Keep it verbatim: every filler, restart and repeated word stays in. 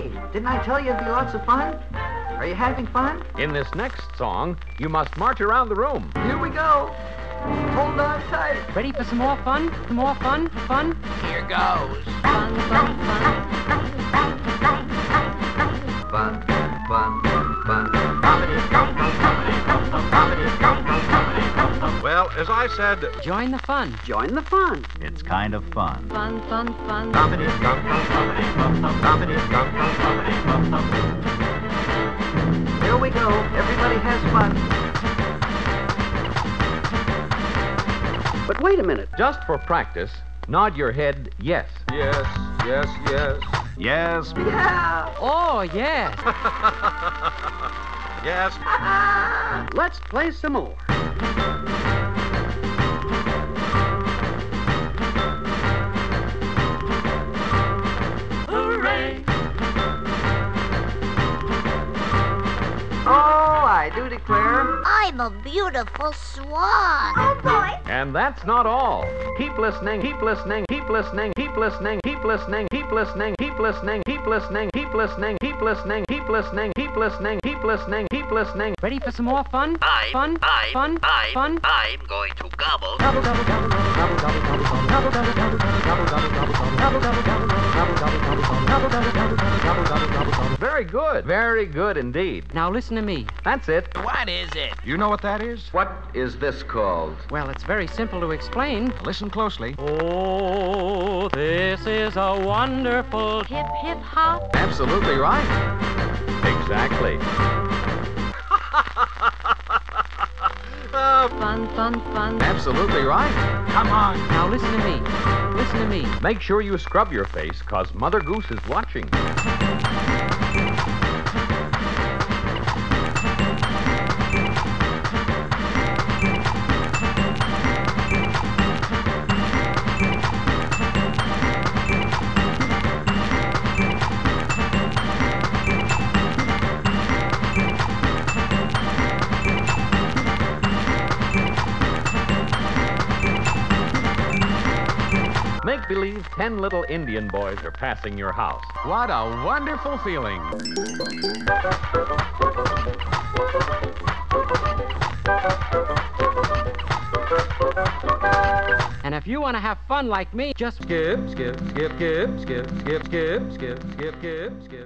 Hey, didn't I tell you it'd be lots of fun? Are you having fun? In this next song, you must march around the room. Here we go. Hold on tight. Ready for some more fun? Some more fun? Fun? Here goes. Fun, fun, fun. Fun, fun, fun. Well, as I said, Join the fun. Join the fun. It's kind of fun. Fun, fun, fun. Here we go. Everybody has fun. But wait a minute. just for practice, nod your head yes. Yes, yes, yes. Yes. Yeah. Oh, yes. Yes. Let's play some more. Hooray! Oh, I do declare. I'm a beautiful swan. Oh, boy. And that's not all. Keep listening, keep listening, keep listening, keep listening, keep listening, keep listening, keep listening, keep listening, keep listening, keep listening, keep listening, keep listening, keep listening, keep listening. Ready for some more fun? I'm, Fun? I'm, Fun? I'm, Fun? I'm going to gobble. Very good, very good indeed. Now listen to me. That's it. What is it? You know what that is? What is this called? Well, it's very simple to explain. Listen closely. Oh, this is a wonderful hip hip hop. Absolutely right. Exactly. Uh, Fun, fun, fun. absolutely right. Come on. Now listen to me. Listen to me. Make sure you scrub your face, cause Mother Goose is watching. Make believe ten little Indian boys are passing your house. What a wonderful feeling. And if you want to have fun like me, just Skip, skip, skip, skip, skip, skip, skip, skip, skip, skip, skip.